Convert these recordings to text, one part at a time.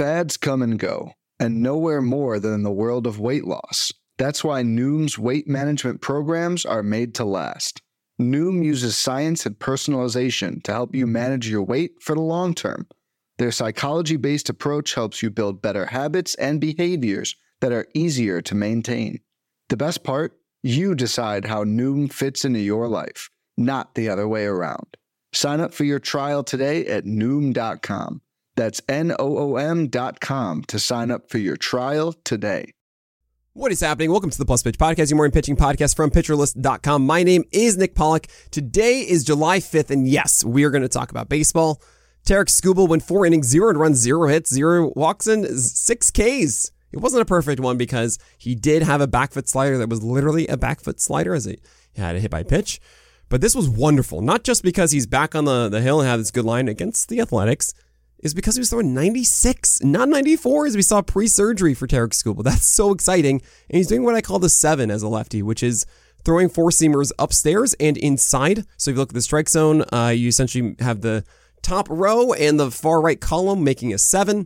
Fads come and go, and nowhere more than in the world of weight loss. That's why Noom's weight management programs are made to last. Noom uses science and personalization to help you manage your weight for the long term. Their psychology-based approach helps you build better habits and behaviors that are easier to maintain. The best part? You decide how Noom fits into your life, not the other way around. Sign up for your trial today at Noom.com. That's Noom.com to sign up for your trial today. What is happening? Welcome to the Plus Pitch Podcast, your morning pitching podcast from PitcherList.com. My name is Nick Pollack. Today is July 5th, and yes, we are going to talk about baseball. Tarik Skubal went 4 innings, 0 runs, 0 hits, 0 walks, and 6 Ks. It wasn't a perfect one because he did have a back foot slider that was literally a back foot slider as he had a hit by pitch. But this was wonderful, not just because he's back on the hill and had this good line against the Athletics, is because he was throwing 96, not 94, as we saw pre-surgery for Tarik Skubal. That's so exciting. And he's doing what I call the 7 as a lefty, which is throwing four-seamers upstairs and inside. So if you look at the strike zone, you essentially have the top row and the far right column making a 7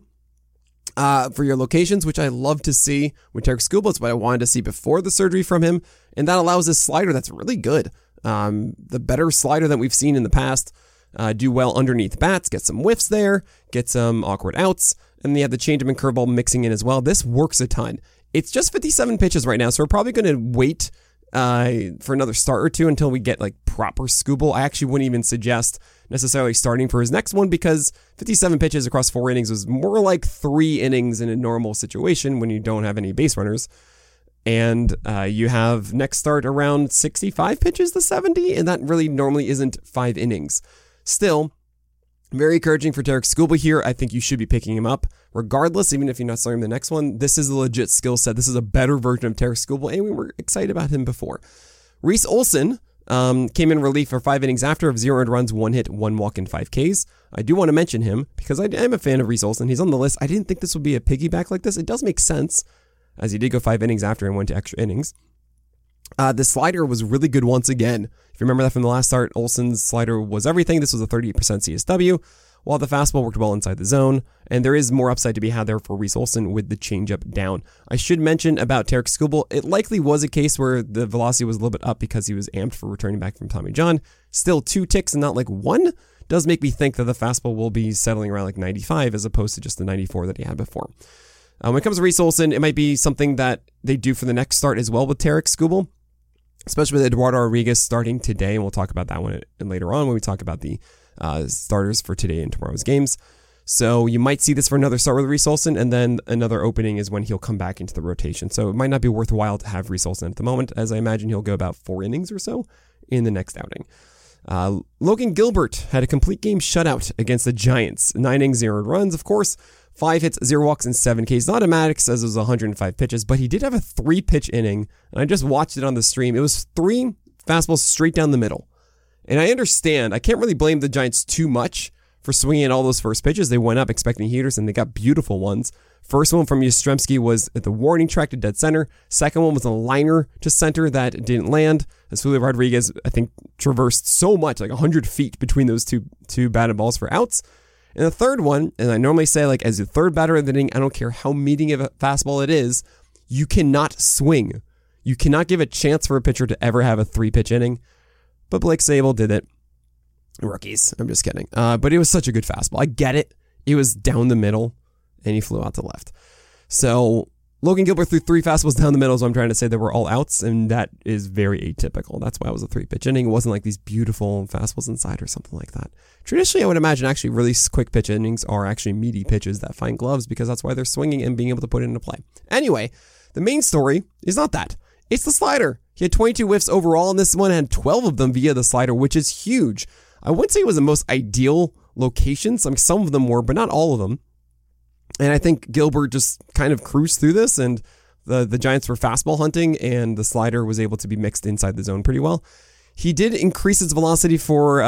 for your locations, which I love to see with Tarik Skubal. It's what I wanted to see before the surgery from him. And that allows this slider that's really good. The better slider that we've seen in the past. Do well underneath bats, get some whiffs there, get some awkward outs, and they have the changeup and curveball mixing in as well. This works a ton. It's just 57 pitches right now, so we're probably going to wait for another start or two until we get like proper Skubal. I actually wouldn't even suggest necessarily starting for his next one because 57 pitches across 4 innings was more like 3 innings in a normal situation when you don't have any base runners. And you have next start around 65 pitches to 70, and that really normally isn't 5 innings. Still, very encouraging for Tarik Skubal here. I think you should be picking him up regardless, even if you're not starting the next one. This is a legit skill set. This is a better version of Tarik Skubal, and we were excited about him before. Reese Olson came in relief for 5 innings after of 0 earned runs, 1 hit, 1 walk, and 5 Ks. I do want to mention him because I am a fan of Reese Olson. He's on the list. I didn't think this would be a piggyback like this. It does make sense, as he did go 5 innings after and went to extra innings. The slider was really good once again. If you remember that from the last start, Olson's slider was everything. This was a 38% CSW, while the fastball worked well inside the zone. And there is more upside to be had there for Reese Olson with the changeup down. I should mention about Tarik Skubal, it likely was a case where the velocity was a little bit up because he was amped for returning back from Tommy John. Still 2 ticks and not like 1 does make me think that the fastball will be settling around like 95 as opposed to just the 94 that he had before. When it comes to Reese Olson, it might be something that they do for the next start as well with Tarik Skubal, especially with Eduardo Rodriguez starting today, and we'll talk about that one later on when we talk about the starters for today and tomorrow's games. So you might see this for another start with Reese Olson, and then another opening is when he'll come back into the rotation. So it might not be worthwhile to have Reese Olson at the moment, as I imagine he'll go about 4 innings or so in the next outing. Logan Gilbert had a complete game shutout against the Giants. 9 innings, 0 runs, of course. 5 hits, 0 walks, and 7 Ks. Not automatic, says it was 105 pitches, but he did have a 3-pitch inning, and I just watched it on the stream. It was 3 fastballs straight down the middle. And I understand, I can't really blame the Giants too much for swinging all those first pitches. They went up expecting heaters, and they got beautiful ones. First one from Yastrzemski was at the warning track to dead center. Second one was a liner to center that didn't land, as Julio Rodriguez, I think, traversed so much, like 100 feet between those two batted balls for outs. And the third one, and I normally say, like, as the third batter of the inning, I don't care how meaty of a fastball it is, you cannot swing. You cannot give a chance for a pitcher to ever have a 3-pitch inning. But Blake Sabol did it. Rookies. I'm just kidding. But it was such a good fastball. I get it. It was down the middle, and he flew out to left. So Logan Gilbert threw 3 fastballs down the middle, so I'm trying to say they were all outs, and that is very atypical. That's why it was a 3-pitch inning. It wasn't like these beautiful fastballs inside or something like that. Traditionally, I would imagine actually really quick pitch innings are actually meaty pitches that find gloves because that's why they're swinging and being able to put it into play. Anyway, the main story is not that. It's the slider. He had 22 whiffs overall, and this one had 12 of them via the slider, which is huge. I wouldn't say it was the most ideal location. Some of them were, but not all of them. And I think Gilbert just kind of cruised through this, and the Giants were fastball hunting, and the slider was able to be mixed inside the zone pretty well. He did increase its velocity for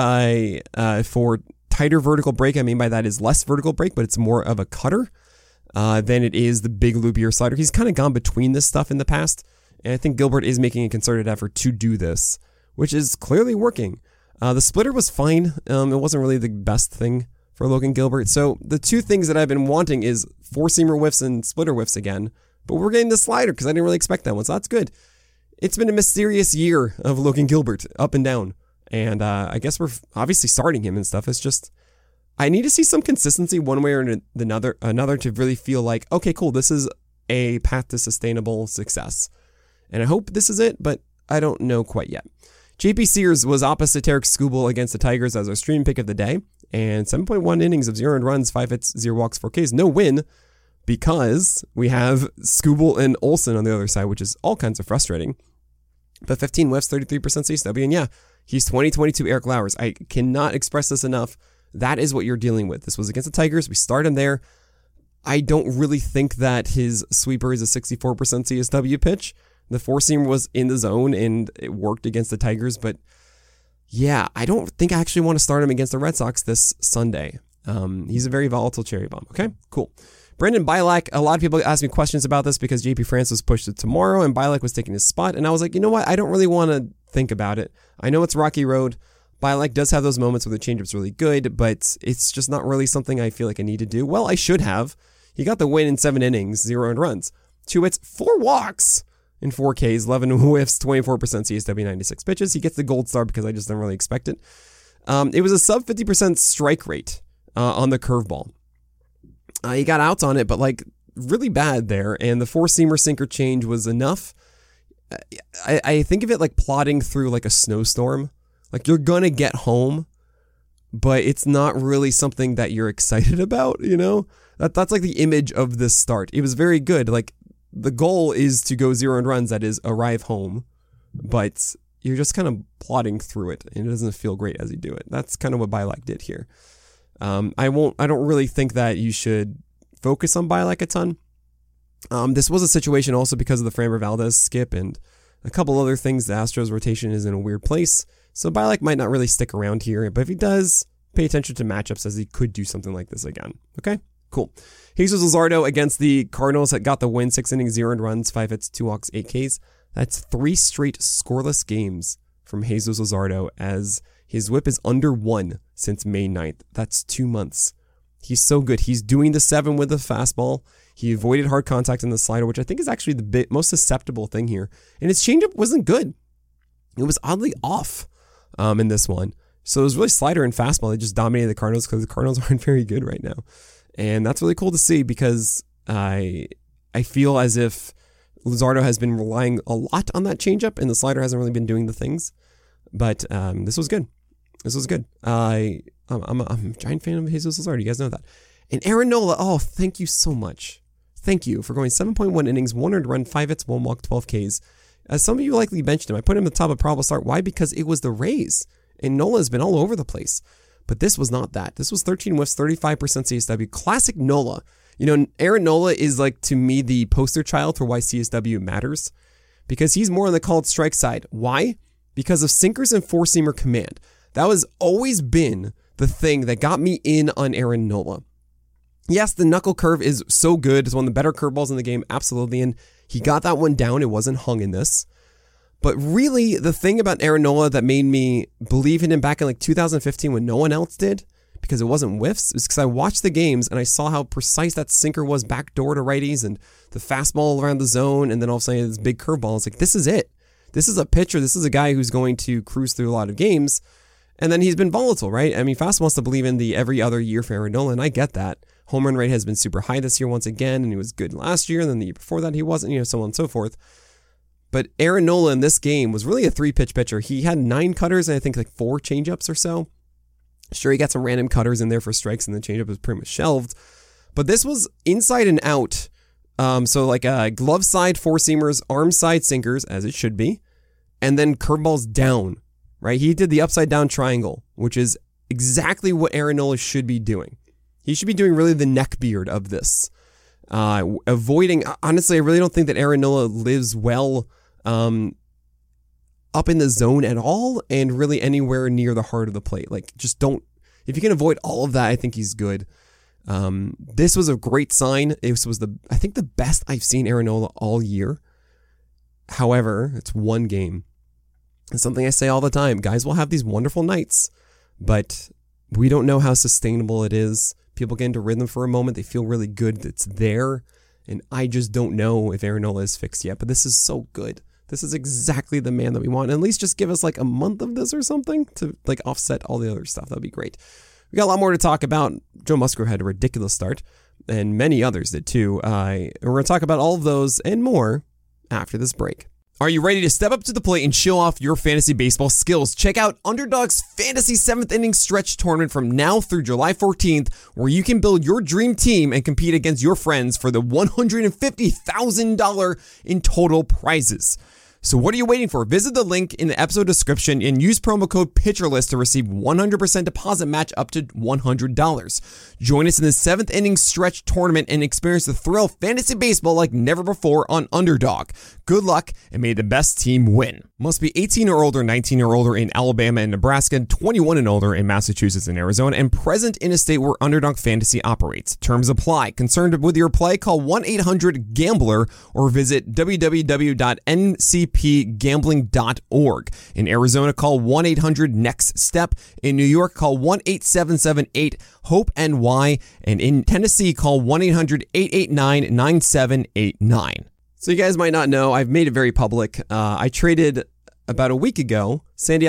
tighter vertical break. I mean by that is less vertical break, but it's more of a cutter than it is the big loopier slider. He's kind of gone between this stuff in the past, and I think Gilbert is making a concerted effort to do this, which is clearly working. The splitter was fine. It wasn't really the best thing for Logan Gilbert. So the two things that I've been wanting is four-seamer whiffs and splitter whiffs again. But we're getting the slider because I didn't really expect that one. So that's good. It's been a mysterious year of Logan Gilbert, up and down. And I guess we're obviously starting him and stuff. It's just, I need to see some consistency one way or another to really feel like, okay, cool, this is a path to sustainable success. And I hope this is it, but I don't know quite yet. JP Sears was opposite Tarik Skubal against the Tigers as our stream pick of the day. And 7.1 innings of 0 earned runs, 5 hits, 0 walks, 4 Ks. No win because we have Skubal and Olsen on the other side, which is all kinds of frustrating. But 15 whiffs, 33% CSW. And yeah, he's 2022 Eric Lauers. I cannot express this enough. That is what you're dealing with. This was against the Tigers. We start him there. I don't really think that his sweeper is a 64% CSW pitch. The four-seamer was in the zone and it worked against the Tigers. But yeah, I don't think I actually want to start him against the Red Sox this Sunday. He's a very volatile cherry bomb. Okay, cool. Brendan Bielak, a lot of people asked me questions about this because JP France was pushed to tomorrow and Bielak was taking his spot. And I was like, you know what? I don't really want to think about it. I know it's rocky road. Bielak does have those moments where the changeup's really good, but it's just not really something I feel like I need to do. Well, I should have. He got the win in 7 innings, 0 earned runs, 2 hits, 4 walks in 4 Ks, 11 whiffs, 24% CSW, 96 pitches. He gets the gold star because I just didn't really expect it. It was a sub 50% strike rate on the curveball. He got outs on it, but like really bad there. And the four-seamer sinker change was enough. I think of it like plodding through like a snowstorm. Like you're going to get home, but it's not really something that you're excited about, you know? That's like the image of this start. It was very good. Like the goal is to go 0 earned runs, that is arrive home, but you're just kind of plodding through it and it doesn't feel great as you do it. That's kind of what Bielak did here. I don't really think that you should focus on Bielak a ton. This was a situation also because of the Framber Valdez skip and a couple other things. The Astros rotation is in a weird place. So Bielak might not really stick around here, but if he does, pay attention to matchups as he could do something like this again. Okay, cool. Jesus Luzardo against the Cardinals that got the win, 6 innings, 0 earned runs, 5 hits, 2 walks, 8 Ks. That's 3 straight scoreless games from Jesus Luzardo as his whip is under 1 since May 9th. That's 2 months. He's so good. He's doing the 7 with the fastball. He avoided hard contact in the slider, which I think is actually the most susceptible thing here. And his changeup wasn't good. It was oddly off in this one. So it was really slider and fastball. They just dominated the Cardinals because the Cardinals aren't very good right now. And that's really cool to see because I feel as if Luzardo has been relying a lot on that changeup and the slider hasn't really been doing the things. But this was good. This was good. I'm a giant fan of Jesus Luzardo. You guys know that. And Aaron Nola, oh, thank you so much. Thank you for going 7.1 innings, 1 earned run, 5 hits, 1 walk, 12 Ks. As some of you likely benched him, I put him at the top of probable start. Why? Because it was the Rays. And Nola has been all over the place. But this was not that. This was 13 whiffs, 35% CSW. Classic Nola. You know, Aaron Nola is like, to me, the poster child for why CSW matters. Because he's more on the called strike side. Why? Because of sinkers and four-seamer command. That has always been the thing that got me in on Aaron Nola. Yes, the knuckle curve is so good. It's one of the better curveballs in the game, absolutely. And he got that one down. It wasn't hung in this. But really, the thing about Aaron Nola that made me believe in him back in like 2015 when no one else did, because it wasn't whiffs, is because I watched the games and I saw how precise that sinker was backdoor to righties and the fastball around the zone. And then all of a sudden, this big curveball. It's like, this is it. This is a pitcher. This is a guy who's going to cruise through a lot of games. And then he's been volatile, right? I mean, Fast wants to believe in the every other year for Aaron Nola, and I get that. Home run rate has been super high this year once again, and he was good last year, and then the year before that he wasn't, so on and so forth. But Aaron Nola in this game was really a 3-pitch pitcher. He had 9 cutters and I think like 4 changeups or so. Sure, he got some random cutters in there for strikes, and the changeup was pretty much shelved. But this was inside and out. So like glove side four-seamers, arm side sinkers, as it should be, and then curveballs down. Right, he did the upside down triangle, which is exactly what Aaron Nola should be doing. He should be doing really the neck beard of this. Avoiding, honestly, I really don't think that Aaron Nola lives well up in the zone at all and really anywhere near the heart of the plate. Like, just don't, if you can avoid all of that, I think he's good. This was a great sign. It was I think the best I've seen Aaron Nola all year. However, it's one game. It's something I say all the time. Guys will have these wonderful nights, but We don't know how sustainable it is. People get into rhythm for a moment. They feel really good. It's there. And I just don't know if Aaron Nola is fixed yet. But this is so good. This is exactly the man that we want. And at least just give us like a month of this or something to like offset all the other stuff. That'd be great. We got a lot more to talk about. Joe Musgrove had a ridiculous start, and many others did too. We're going to talk about all of those and more after this break. Are you ready to step up to the plate and show off your fantasy baseball skills? Check out Underdog's Fantasy 7th Inning Stretch Tournament from now through July 14th, where you can build your dream team and compete against your friends for the $150,000 in total prizes. So what are you waiting for? Visit the link in the episode description and use promo code PITCHERLIST to receive 100% deposit match up to $100. Join us in the 7th Inning Stretch Tournament and experience the thrill of fantasy baseball like never before on Underdog. Good luck, and may the best team win. Must be 18 or older, 19 or older in Alabama and Nebraska, 21 and older in Massachusetts and Arizona, and present in a state where Underdog Fantasy operates. Terms apply. Concerned with your play? Call 1-800-GAMBLER or visit www.ncpgambling.org. In Arizona, call 1-800-NEXT-STEP. In New York, call 1-877-8-HOPE-NY. And in Tennessee, call 1-800-889-9789. So you guys might not know, I've made it very public. I traded about a week ago Joe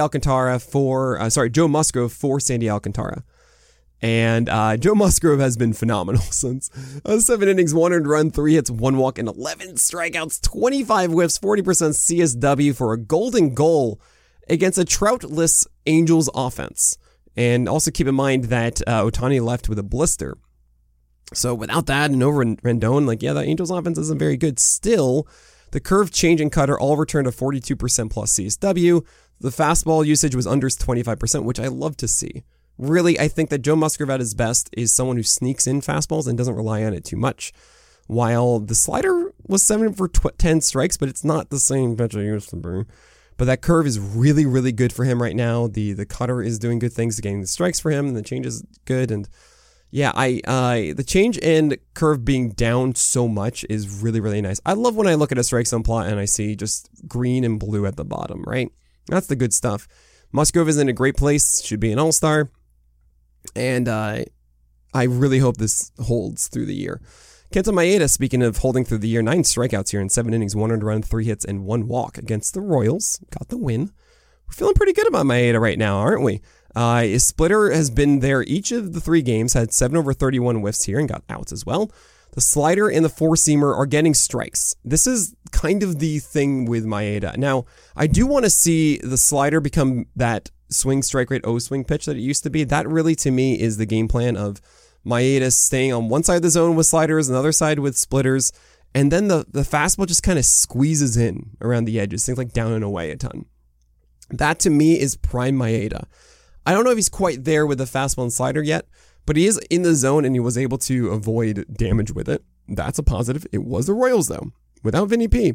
Musgrove for Sandy Alcantara. And Joe Musgrove has been phenomenal since 7 innings, 1 earned run, 3 hits, 1 walk, and 11 strikeouts, 25 whiffs, 40% CSW for a golden goal against a Troutless Angels offense. And also keep in mind that Ohtani left with a blister. So without that and over Rendon, that Angels offense isn't very good. Still, the curve, change, and cutter all returned to 42% plus CSW. The fastball usage was under 25%, which I love to see. Really, I think that Joe Musgrove at his best is someone who sneaks in fastballs and doesn't rely on it too much. While the slider was 7 for 10 strikes, but it's not the same pitch I used to be. But that curve is really, really good for him right now. The cutter is doing good things, getting the strikes for him, and the change is good. And yeah, the change and curve being down so much is really, really nice. I love when I look at a strike zone plot and I see just green and blue at the bottom, right? That's the good stuff. Musgrove is in a great place, should be an all-star. And I really hope this holds through the year. Kenta Maeda, speaking of holding through the year, 9 strikeouts here in 7 innings, 1 earned run, 3 hits, and 1 walk against the Royals. Got the win. We're feeling pretty good about Maeda right now, aren't we? His splitter has been there each of the 3 games, had 7 over 31 whiffs here and got outs as well. The slider and the four-seamer are getting strikes. This is kind of the thing with Maeda. Now, I do want to see the slider become that swing strike rate O-swing pitch that it used to be. That really, to me, is the game plan of Maeda staying on one side of the zone with sliders, another side with splitters, and then the fastball just kind of squeezes in around the edges, things like down and away a ton. That, to me, is prime Maeda. I don't know if he's quite there with the fastball and slider yet, but he is in the zone and he was able to avoid damage with it. That's a positive. It was the Royals, though, without Vinny P.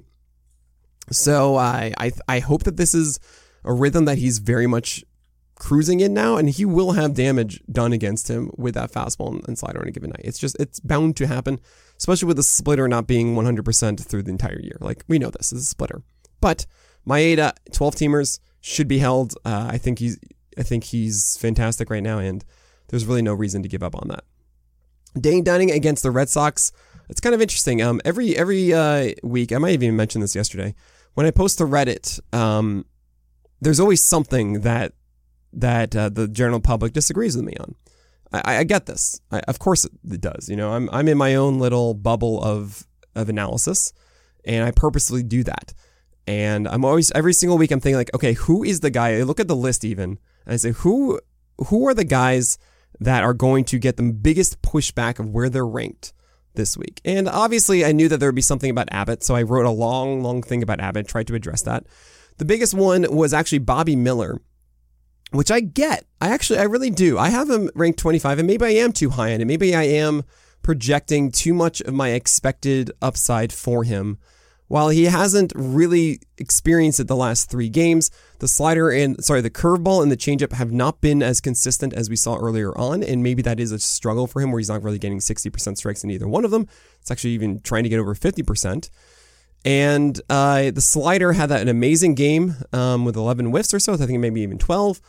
So I hope that this is a rhythm that he's very much cruising in now, and he will have damage done against him with that fastball and slider on a given night. It's bound to happen, especially with the splitter not being 100% through the entire year. We know this is a splitter. But Maeda, 12-teamers, should be held. I think he's fantastic right now, and there's really no reason to give up on that. Dane Dunning against the Red Sox. It's kind of interesting. Every week, I might have even mentioned this yesterday, when I post to Reddit, there's always something that the general public disagrees with me on. I get this. Of course it does. I'm in my own little bubble of analysis, and I purposely do that. And I'm always, every single week, I'm thinking okay, who is the guy? I look at the list even, and I say, who are the guys that are going to get the biggest pushback of where they're ranked this week? And obviously, I knew that there would be something about Abbott, so I wrote a long thing about Abbott, tried to address that. The biggest one was actually Bobby Miller, which I get. I really do. I have him ranked 25, and maybe I am too high on it. Maybe I am projecting too much of my expected upside for him. While he hasn't really experienced it the last 3 games, the curveball and the changeup have not been as consistent as we saw earlier on, and maybe that is a struggle for him where he's not really getting 60% strikes in either one of them. It's actually even trying to get over 50%. And the slider had an amazing game with 11 whiffs or so, I think maybe even 12.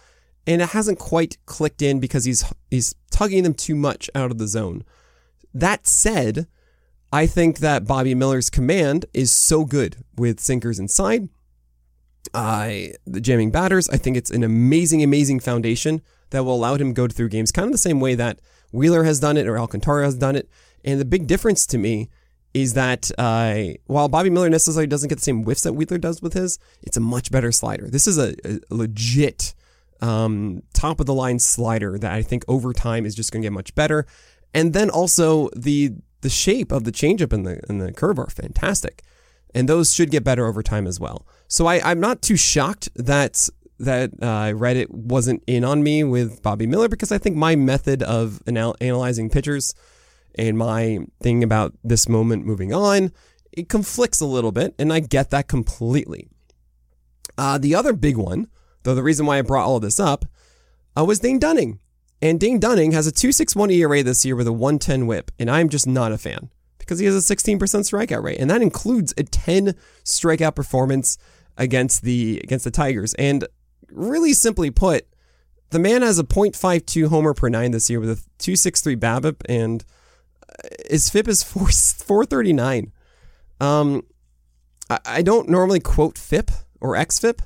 and it hasn't quite clicked in because he's tugging them too much out of the zone. That said, I think that Bobby Miller's command is so good with sinkers inside. The jamming batters, I think it's an amazing, amazing foundation that will allow him to go through games kind of the same way that Wheeler has done it or Alcantara has done it. And the big difference to me is that while Bobby Miller necessarily doesn't get the same whiffs that Wheeler does with his, it's a much better slider. This is a legit top of the line slider that I think over time is just going to get much better. And then also the shape of the changeup and the curve are fantastic. And those should get better over time as well. So I'm not too shocked that Reddit wasn't in on me with Bobby Miller, because I think my method of analyzing pitchers and my thing about this moment moving on, it conflicts a little bit, and I get that completely. The other big one, though the reason why I brought all of this up, was Dane Dunning. And Dane Dunning has a 2.61 ERA this year with a 1.10 whip, and I'm just not a fan because he has a 16% strikeout rate, and that includes a 10 strikeout performance against the Tigers. And really simply put, the man has a .52 homer per nine this year with a 2.63 BABIP, and his FIP is 439. I don't normally quote FIP or xFIP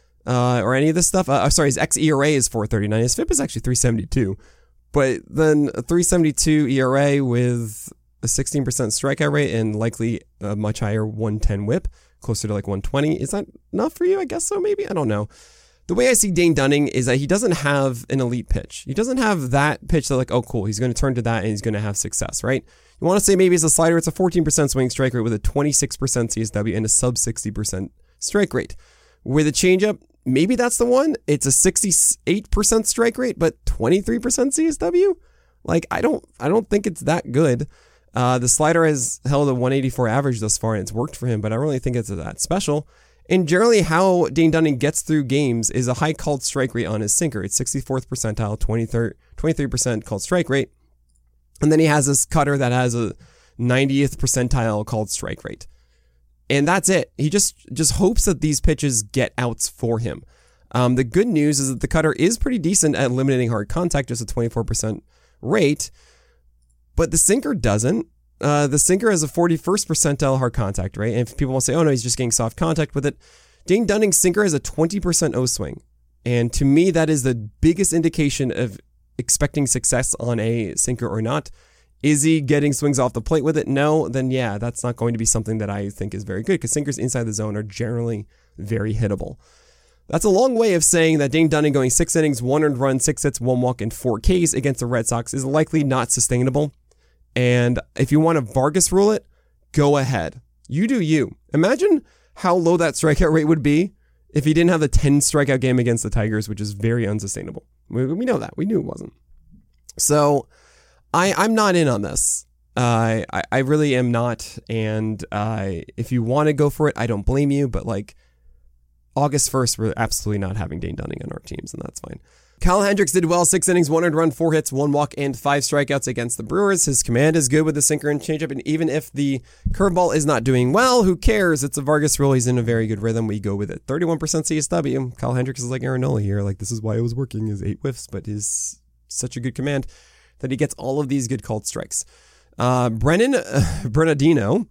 or any of this stuff. Sorry, his xERA is 439. His FIP is actually 372. But then a 372 ERA with a 16% strikeout rate and likely a much higher 110 whip, closer to like 120. Is that enough for you? I guess so, maybe. I don't know. The way I see Dane Dunning is that he doesn't have an elite pitch. He doesn't have that pitch that like, oh, cool, he's going to turn to that and he's going to have success, right? You want to say maybe it's a slider. It's a 14% swing strike rate with a 26% CSW and a sub 60% strike rate. With a changeup, maybe that's the one. It's a 68% strike rate, but 23% CSW. Like, I don't think it's that good. The slider has held a 184 average thus far, and it's worked for him, but I don't really think it's that special. And generally how Dane Dunning gets through games is a high called strike rate on his sinker. It's 64th percentile, 23% called strike rate. And then he has this cutter that has a 90th percentile called strike rate. And that's it. He just hopes that these pitches get outs for him. The good news is that the cutter is pretty decent at eliminating hard contact, just a 24% rate. But the sinker doesn't. The sinker has a 41st percentile hard contact rate. And if people will say, oh no, he's just getting soft contact with it. Dane Dunning's sinker has a 20% O swing. And to me, that is the biggest indication of expecting success on a sinker or not. Is he getting swings off the plate with it? No, then yeah, that's not going to be something that I think is very good, because sinkers inside the zone are generally very hittable. That's a long way of saying that Dane Dunning going 6 innings, 1 earned run, 6 hits, 1 walk, and 4 Ks against the Red Sox is likely not sustainable. And if you want to Vargas rule it, go ahead. You do you. Imagine how low that strikeout rate would be if he didn't have the 10 strikeout game against the Tigers, which is very unsustainable. We know that. We knew it wasn't. So I'm not in on this. I really am not. And if you want to go for it, I don't blame you. But like August 1st, we're absolutely not having Dane Dunning on our teams, and that's fine. Kyle Hendricks did well, 6 innings, 1 earned run, 4 hits, 1 walk, and 5 strikeouts against the Brewers. His command is good with the sinker and changeup, and even if the curveball is not doing well, who cares? It's a Vargas rule. He's in a very good rhythm. We go with it. 31% CSW. Kyle Hendricks is like Aaron Nola here. Like, this is why it was working, his 8 whiffs, but his such a good command that he gets all of these good called strikes. Bernardino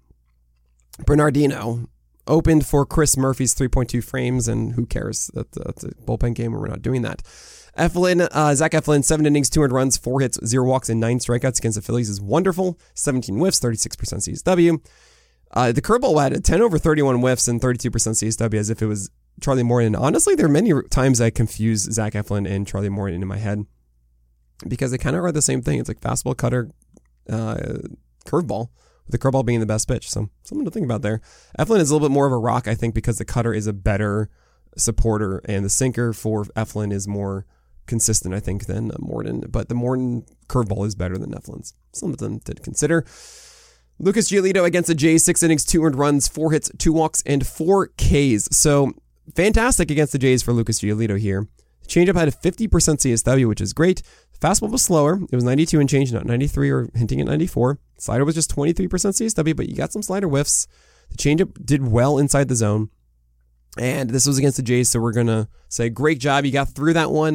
opened for Chris Murphy's 3.2 frames, and who cares? That's a bullpen game, and we're not doing that. Zach Eflin, 7 innings, 2 earned runs, 4 hits, 0 walks, and 9 strikeouts against the Phillies is wonderful. 17 whiffs, 36% CSW. The curveball had a 10 over 31 whiffs and 32% CSW as if it was Charlie Morton. Honestly, there are many times I confuse Zach Eflin and Charlie Morton in my head because they kind of are the same thing. It's like fastball, cutter, curveball, with the curveball being the best pitch. So something to think about there. Eflin is a little bit more of a rock, I think, because the cutter is a better supporter, and the sinker for Eflin is more consistent, I think, than Morton. But the Morton curveball is better than Eflin's. Something to consider. Lucas Giolito against the Jays, 6 innings, 2 earned runs, 4 hits, 2 walks, and 4 Ks. So fantastic against the Jays for Lucas Giolito here. The changeup had a 50% CSW, which is great. The fastball was slower. It was 92 and change, not 93 or hinting at 94. Slider was just 23% CSW, but you got some slider whiffs. The changeup did well inside the zone. And this was against the Jays, so we're going to say, great job. You got through that one.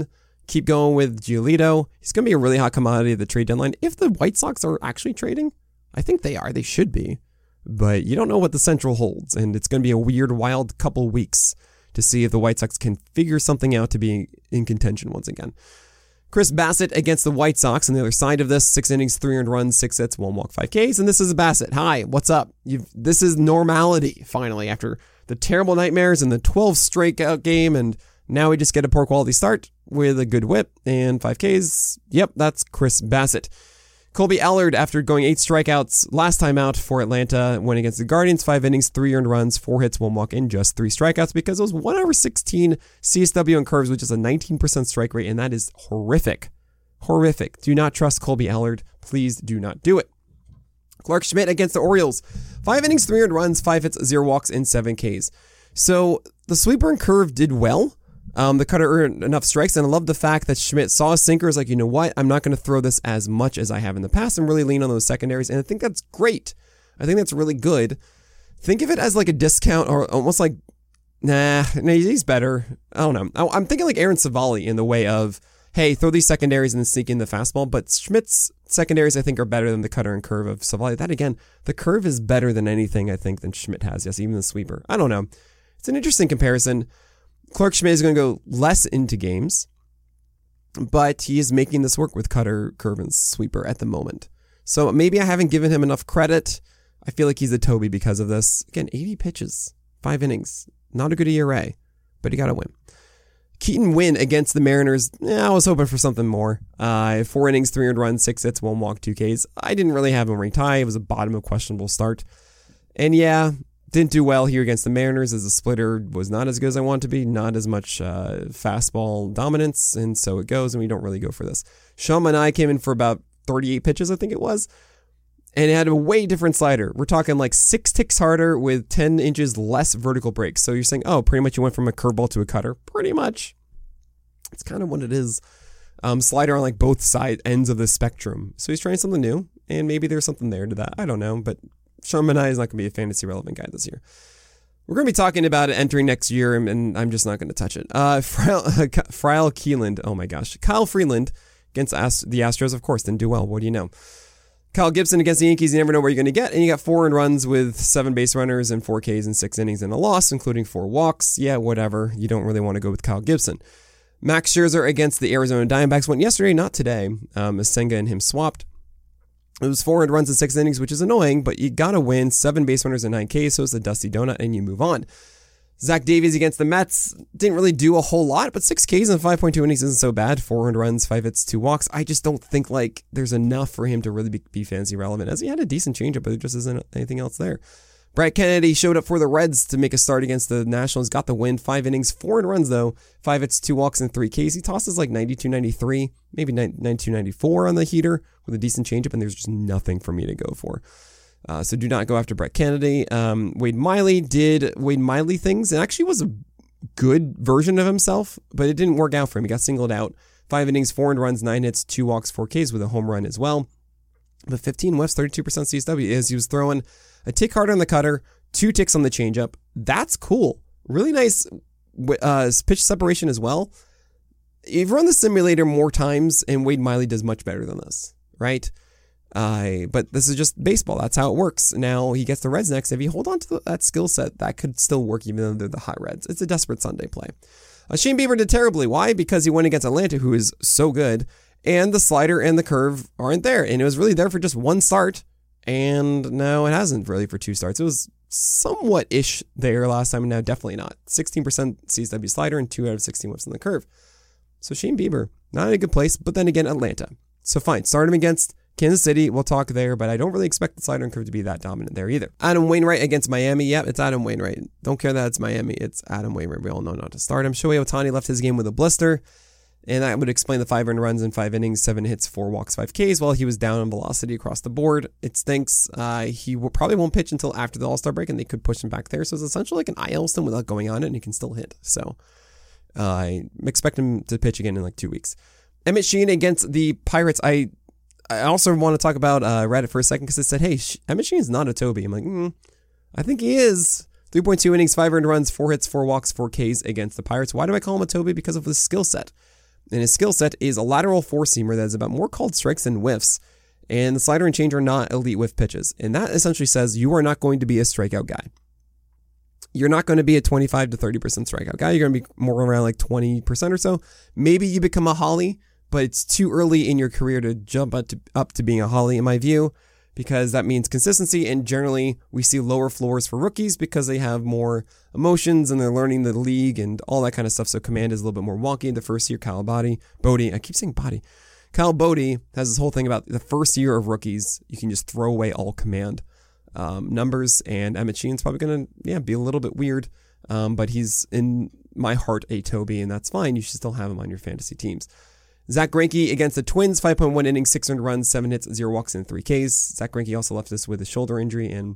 Keep going with Giolito. He's going to be a really hot commodity at the trade deadline. If the White Sox are actually trading, I think they are. They should be. But you don't know what the Central holds, and it's going to be a weird, wild couple weeks to see if the White Sox can figure something out to be in contention once again. Chris Bassitt against the White Sox on the other side of this. 6 innings, 3 earned runs, 6 hits, 1 walk, 5 Ks. And this is Bassitt. Hi, what's up? This is normality, finally, after the terrible nightmares and the 12 strikeout game. And now we just get a poor quality start with a good whip and 5 Ks. Yep, that's Chris Bassitt. Colby Allard, after going 8 strikeouts last time out for Atlanta, went against the Guardians, 5 innings, 3 earned runs, 4 hits, 1 walk, and just 3 strikeouts because it was 1/16 CSW and curves, which is a 19% strike rate, and that is horrific. Horrific. Do not trust Colby Allard. Please do not do it. Clark Schmidt against the Orioles, 5 innings, 3 earned runs, 5 hits, 0 walks, and 7 Ks. So the sweeper and curve did well. The cutter earned enough strikes, and I love the fact that Schmidt saw a sinker, is like, you know what, I'm not going to throw this as much as I have in the past and really lean on those secondaries, and I think that's great. I think that's really good. Think of it as like a discount, or almost like, nah, he's better. I don't know. I'm thinking like Aaron Savali in the way of, hey, throw these secondaries and then sneak in the fastball, but Schmidt's secondaries, I think, are better than the cutter and curve of Savali. That, again, the curve is better than anything, I think, than Schmidt has. Yes, even the sweeper. I don't know. It's an interesting comparison. Clark Schmidt is going to go less into games, but he is making this work with cutter, curve, and sweeper at the moment. So maybe I haven't given him enough credit. I feel like he's a Toby because of this. Again, 80 pitches, 5 innings. Not a good ERA, but he got to win. Keaton Winn against the Mariners. I was hoping for something more. 4 innings, 3 earned runs, 6 hits, 1 walk, 2 Ks. I didn't really have him ranked high. It was a bottom of questionable start. And yeah, didn't do well here against the Mariners as the splitter was not as good as I want to be, not as much fastball dominance, and so it goes, and we don't really go for this. Sean Manaea came in for about 38 pitches, I think it was, and it had a way different slider. We're talking like 6 ticks harder with 10 inches less vertical breaks. So you're saying, oh, pretty much you went from a curveball to a cutter. Pretty much. It's kind of what it is. Slider on like both side ends of the spectrum. So he's trying something new, and maybe there's something there to that. I don't know, but Sean Manaea is not going to be a fantasy relevant guy this year. We're going to be talking about it entering next year, and I'm just not going to touch it. Fryle Keeland, oh my gosh. Kyle Freeland against the Astros, of course, didn't do well. What do you know? Kyle Gibson against the Yankees, you never know where you're going to get. And you got 4 earned runs with 7 base runners and 4 Ks and 6 innings and a loss, including 4 walks. Yeah, whatever. You don't really want to go with Kyle Gibson. Max Scherzer against the Arizona Diamondbacks went yesterday, not today, as Senga and him swapped. It was 4 earned runs in 6 innings, which is annoying, but you got to win. 7 base runners and 9 Ks, so it's a dusty donut, and you move on. Zach Davies against the Mets didn't really do a whole lot, but 6 Ks and 5.2 innings isn't so bad. 4 earned runs, 5 hits, 2 walks. I just don't think like there's enough for him to really be fantasy relevant, as he had a decent changeup, but there just isn't anything else there. Brett Kennedy showed up for the Reds to make a start against the Nationals, got the win. 5 innings, 4 earned runs though, 5 hits, 2 walks, and 3 Ks. He tosses like 92, 93, maybe 92, 94 on the heater with a decent changeup, and there's just nothing for me to go for. So do not go after Brett Kennedy. Wade Miley did Wade Miley things. It actually was a good version of himself, but it didn't work out for him. He got singled out. 5 innings, 4 earned runs, 9 hits, 2 walks, 4 Ks with a home run as well. But 15 whiffs, 32% CSW, as he was throwing a tick harder on the cutter, 2 ticks on the changeup. That's cool. Really nice pitch separation as well. You've run the simulator more times, and Wade Miley does much better than this, right? But this is just baseball. That's how it works. Now he gets the Reds next. If you hold on to that skill set, that could still work even though they're the hot Reds. It's a desperate Sunday play. Shane Bieber did terribly. Why? Because he went against Atlanta, who is so good, and the slider and the curve aren't there. And it was really there for just 1 start, and no, it hasn't really for 2 starts. It was somewhat-ish there last time, and now definitely not. 16% CSW slider and 2 out of 16 whiffs on the curve. So Shane Bieber, not in a good place, but then again, Atlanta. So fine, start him against Kansas City, we'll talk there, but I don't really expect the slider and curve to be that dominant there either. Adam Wainwright against Miami. Yep, it's Adam Wainwright. Don't care that it's Miami. It's Adam Wainwright. We all know not to start him. Shohei Ohtani left his game with a blister, and that would explain the 5 earned runs in 5 innings, 7 hits, 4 walks, 5 Ks, while he was down on velocity across the board. It stinks. He probably won't pitch until after the All-Star break, and they could push him back there. So it's essentially like an IL stint without going on it, and he can still hit. So I expect him to pitch again in like 2 weeks. Emmett Sheehan against the Pirates. I also want to talk about Reddit for a second because it said, hey, Emmett Sheehan's not a Toby. I'm like, I think he is. 3.2 innings, 5 earned runs, 4 hits, 4 walks, 4 Ks against the Pirates. Why do I call him a Toby? Because of his skill set. And his skill set is a lateral four-seamer that is about more called strikes than whiffs. And the slider and change are not elite whiff pitches. And that essentially says you are not going to be a strikeout guy. You're not going to be a 25 to 30% strikeout guy. You're going to be more around like 20% or so. Maybe you become a Holly, but it's too early in your career to jump up to being a Holly, in my view, because that means consistency. And generally, we see lower floors for rookies because they have more emotions and they're learning the league and all that kind of stuff. So command is a little bit more wonky in the first year. Kyle Bodie, I keep saying Bodie. Kyle Bodie has this whole thing about the first year of rookies, you can just throw away all command numbers, and Emmett Sheehan's probably going to be a little bit weird, but he's in my heart a Toby, and that's fine. You should still have him on your fantasy teams. Zach Greinke against the Twins, 5.1 innings, 6 earned runs, 7 hits, 0 walks, and 3 Ks. Zach Greinke also left us with a shoulder injury, and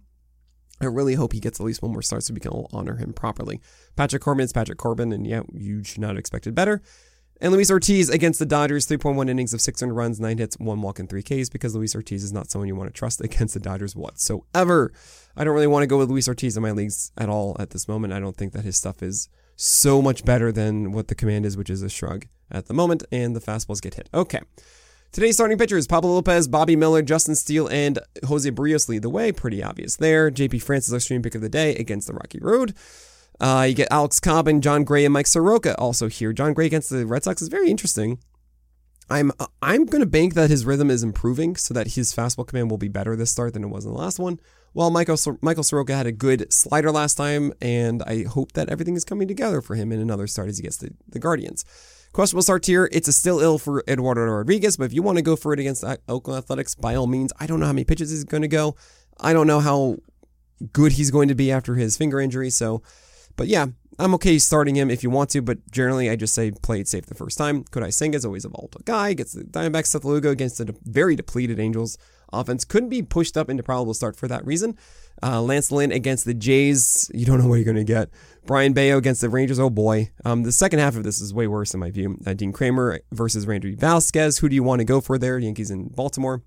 I really hope he gets at least one more start so we can honor him properly. Patrick Corbin is Patrick Corbin, and you should not have expected better. And Luis Ortiz against the Dodgers, 3.1 innings of 6 earned runs, 9 hits, 1 walk, and 3 Ks, because Luis Ortiz is not someone you want to trust against the Dodgers whatsoever. I don't really want to go with Luis Ortiz in my leagues at all at this moment. I don't think that his stuff is so much better than what the command is, which is a shrug at the moment, and the fastballs get hit. Okay. Today's starting pitchers, Pablo Lopez, Bobby Miller, Justin Steele, and Jose Barrios lead the way. Pretty obvious there. JP France is our stream pick of the day against the Rocky Road. You get Alex Cobb and John Gray and Mike Soroka also here. John Gray against the Red Sox is very interesting. I'm going to bank that his rhythm is improving so that his fastball command will be better this start than it was in the last one. While Michael Soroka had a good slider last time, and I hope that everything is coming together for him in another start as he gets the Guardians. Questionable start here. It's a still ill for Eduardo Rodriguez, but if you want to go for it against Oakland Athletics, by all means. I don't know how many pitches he's going to go. I don't know how good he's going to be after his finger injury, but yeah, I'm okay starting him if you want to, but generally I just say play it safe the first time. Kodai Senga is always a volatile guy, gets the Diamondbacks. Seth Lugo against the very depleted Angels offense. Couldn't be pushed up into probable start for that reason. Lance Lynn against the Jays. You don't know what you're going to get. Brian Bayo against the Rangers. Oh boy. The second half of this is way worse in my view. Dean Kramer versus Randy Vasquez. Who do you want to go for there? Yankees in Baltimore.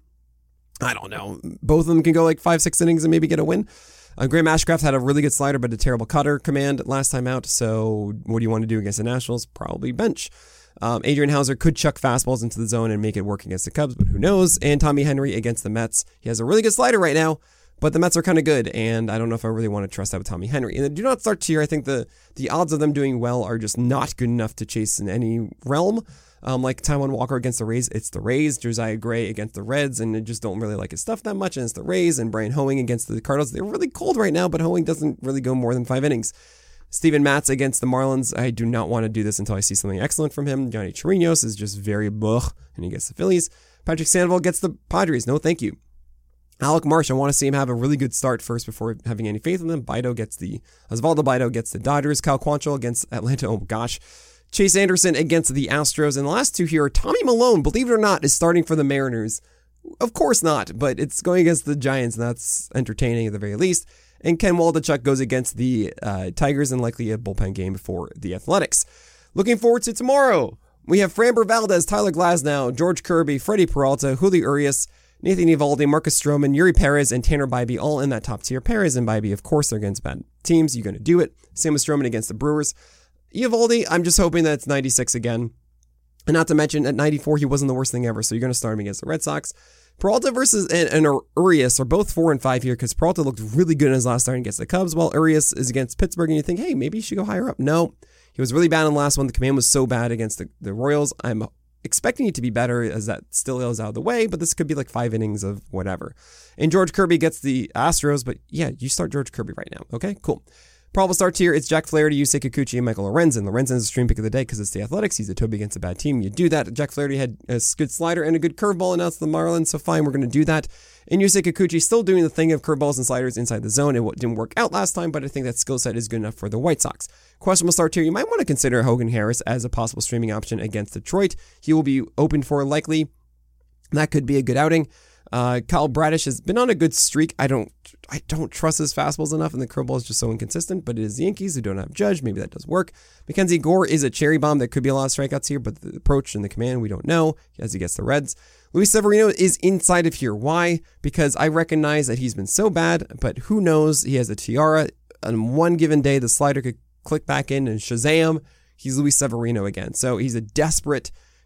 I don't know. Both of them can go like 5-6 innings and maybe get a win. Graham Ashcraft had a really good slider, but a terrible cutter command last time out. So what do you want to do against the Nationals? Probably bench. Adrian Hauser could chuck fastballs into the zone and make it work against the Cubs, but who knows? And Tommy Henry against the Mets. He has a really good slider right now, but the Mets are kind of good, and I don't know if I really want to trust that with Tommy Henry. And the do not start tier, I think the odds of them doing well are just not good enough to chase in any realm. Like Taijuan Walker against the Rays, it's the Rays. Josiah Gray against the Reds, and I just don't really like his stuff that much, and it's the Rays. And Brian Hoeing against the Cardinals. They're really cold right now, but Hoeing doesn't really go more than 5 innings. Steven Matz against the Marlins. I do not want to do this until I see something excellent from him. Johnny Chirinos is just very blech, and he gets the Phillies. Patrick Sandoval gets the Padres. No, thank you. Alec Marsh, I want to see him have a really good start first before having any faith in them. Osvaldo Bido gets the Dodgers. Kyle Quantrill against Atlanta. Oh gosh. Chase Anderson against the Astros. And the last two here are Tommy Malone, believe it or not, is starting for the Mariners. Of course not, but it's going against the Giants, and that's entertaining at the very least. And Ken Waldichuk goes against the Tigers and likely a bullpen game for the Athletics. Looking forward to tomorrow. We have Framber Valdez, Tyler Glasnow, George Kirby, Freddie Peralta, Julio Urias, Nathan Eovaldi, Marcus Stroman, Yuri Perez, and Tanner Bybee all in that top tier. Perez and Bybee, of course, they're against bad teams. You're going to do it. Same with Stroman against the Brewers. Eovaldi, I'm just hoping that it's 96 again. And not to mention, at 94, he wasn't the worst thing ever, so you're going to start him against the Red Sox. Peralta versus and Urias are both 4 and 5 here because Peralta looked really good in his last start against the Cubs, while Urias is against Pittsburgh, and you think, hey, maybe you should go higher up. No, he was really bad in the last one. The command was so bad against the Royals. I'm expecting it to be better as that still is out of the way, but this could be like 5 innings of whatever. And George Kirby gets the Astros, but yeah, you start George Kirby right now. Okay, cool. Probable start here, it's Jack Flaherty, Yusei Kikuchi, and Michael Lorenzen. Lorenzen is a stream pick of the day because it's the Athletics. He's a Toby against a bad team. You do that. Jack Flaherty had a good slider and a good curveball, and now it's the Marlins, so fine, we're going to do that. And Yusei Kikuchi still doing the thing of curveballs and sliders inside the zone. It didn't work out last time, but I think that skill set is good enough for the White Sox. Questionable start here, you might want to consider Hogan Harris as a possible streaming option against Detroit. He will be open for likely. That could be a good outing. Kyle Bradish has been on a good streak. I don't trust his fastballs enough, and the curveball is just so inconsistent, but it is the Yankees who don't have Judge. Maybe that does work. Mackenzie Gore is a cherry bomb. There could be a lot of strikeouts here, but the approach and the command, we don't know as he gets the Reds. Luis Severino is inside of here. Why? Because I recognize that he's been so bad, but who knows? He has a tiara. On one given day, the slider could click back in and Shazam, he's Luis Severino again. So he's a desperate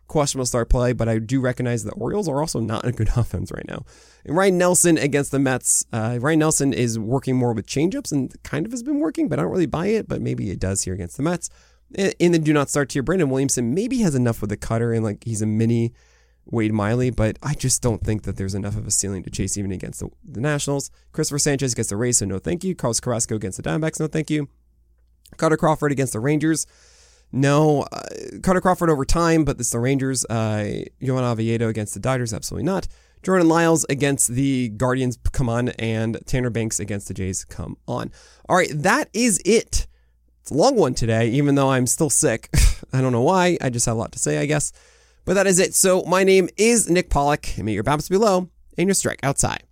questionable start play, but I do recognize the Orioles are also not a good offense right now. And Ryan Nelson against the Mets. Ryan Nelson is working more with changeups and kind of has been working, but I don't really buy it, but maybe it does here against the Mets. In the do not start tier, Brandon Williamson maybe has enough with the cutter and like he's a mini Wade Miley, but I just don't think that there's enough of a ceiling to chase even against the Nationals. Christopher Sanchez against the Rays, so no thank you. Carlos Carrasco against the Diamondbacks, no thank you. Carter Crawford against the Rangers. No. Carter Crawford over time, but it's the Rangers. Johan Oviedo against the Dodgers, absolutely not. Jordan Lyles against the Guardians, come on. And Tanner Banks against the Jays, come on. All right, that is it. It's a long one today, even though I'm still sick. I don't know why. I just have a lot to say, I guess. But that is it. So my name is Nick Pollack, and may your bounce be low and your strike outside.